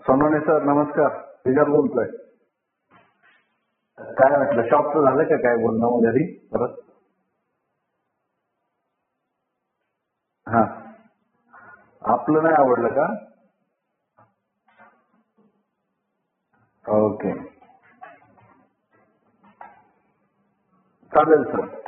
Sonawane sir नमस्कार. विजय बोलतोय. काय म्हटलं शॉपचं झालं का काय बोलणं घरी परत? हा, आपलं नाही आवडलं का? ओके, चालेल सर.